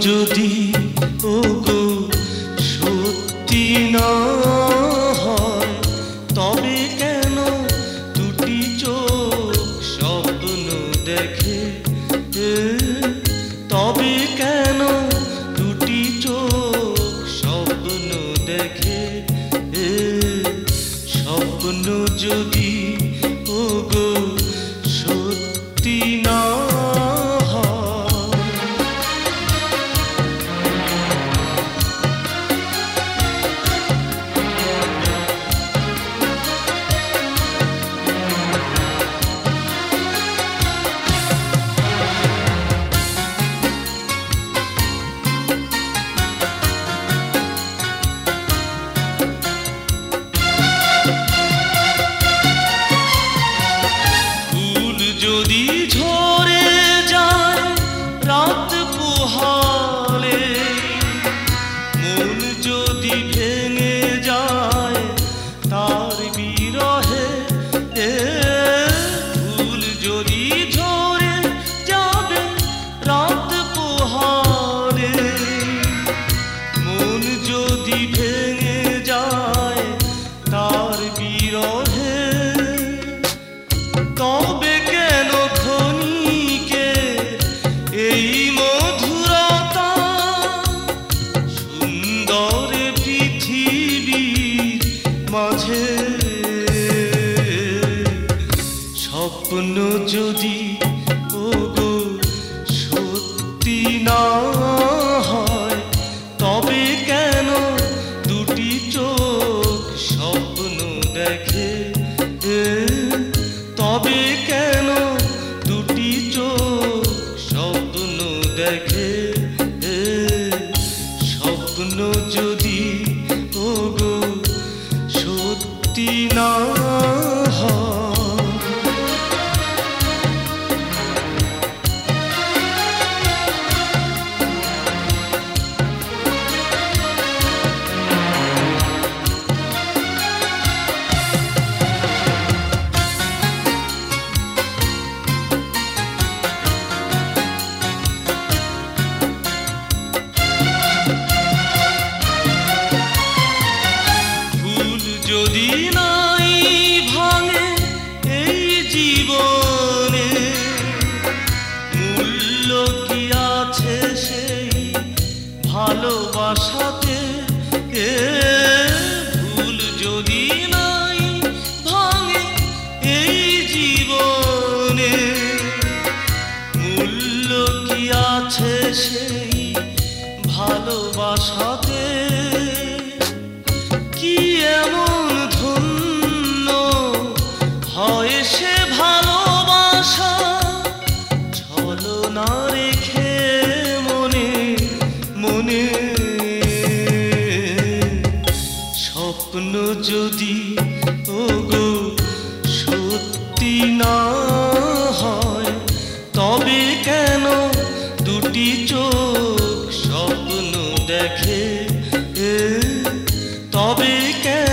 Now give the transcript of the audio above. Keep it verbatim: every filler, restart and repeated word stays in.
যদি ওগো সত্যি না হয়, তবে কেন দুটি চোখ স্বপ্ন দেখে? তবে কেন দুটি চোখ স্বপ্ন দেখে? স্বপ্ন যদি ওগো সত্যি না যদি ঝরে যায় রাত পোহালে, মন যদি ভেঙে যায় তার বিরহে, ফুল যদি ঝরে যাবে রাত পোহালে, মন যদি ভেঙে যায় তার বিরহে, তবে কেন ক্ষণিকে এই মধুরতা সুন্দর পৃথিবীর মাঝে? স্বপ্ন যদি ওগো সত্যি না হয়, তবে কেন দুটি চোখ স্বপ্ন দেখে? তবে কেন দুটি চোখ স্বপ্ন দেখে? স্বপ্ন যদি ওগো সত্যি না হয়। যদি নাই ভাঙে এই জীবনে, মূল্য কি আছে সেই ভালোবাসাতে? ভুল যদি নাই ভাঙে এই জীবনে, মূল্য কি আছে সেই ভালোবাসাতে? কি এমন ধন্য হয় সে ভালোবাসা, ছলনা রেখে মনে মনে? স্বপ্ন যদি ওগো সত্যি না হয়, তবে কেন দুটি চোখ স্বপ্ন দেখে? তবে কেন